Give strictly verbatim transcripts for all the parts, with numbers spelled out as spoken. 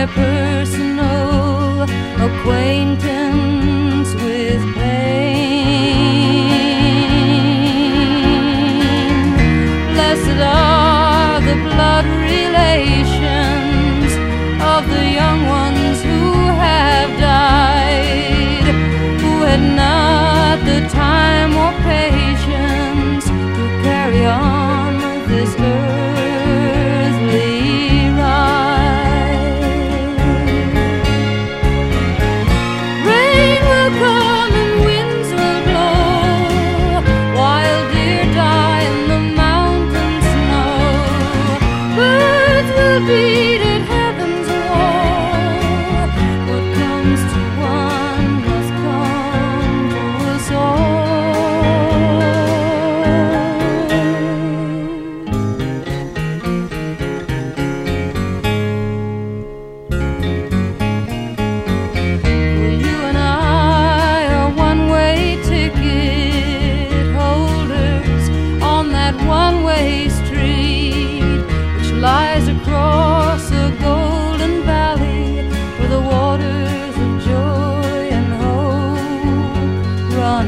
their personal acquaintance with pain. Blessed are the blood relations of the young ones who have died, who had not the time or patience to carry on this earthly ride. Rain will come and winds will blow, wild deer die in the mountain snow, birds will beat at heaven's wall. What comes to one must come to us one-way street which lies across a golden valley where the waters of joy and hope run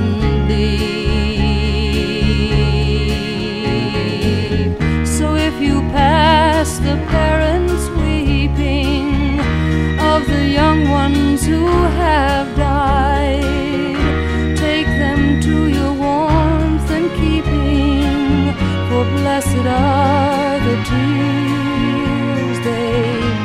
deep. So if you pass the parents weeping of the young ones who have died, take them to your warmth and keeping, for blessed are the tears they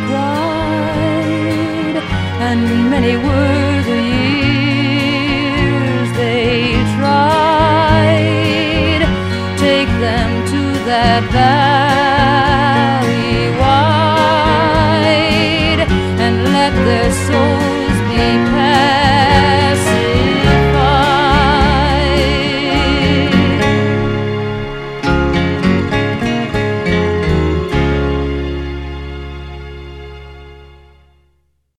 cried, and many were the years they tried. Take them to that valley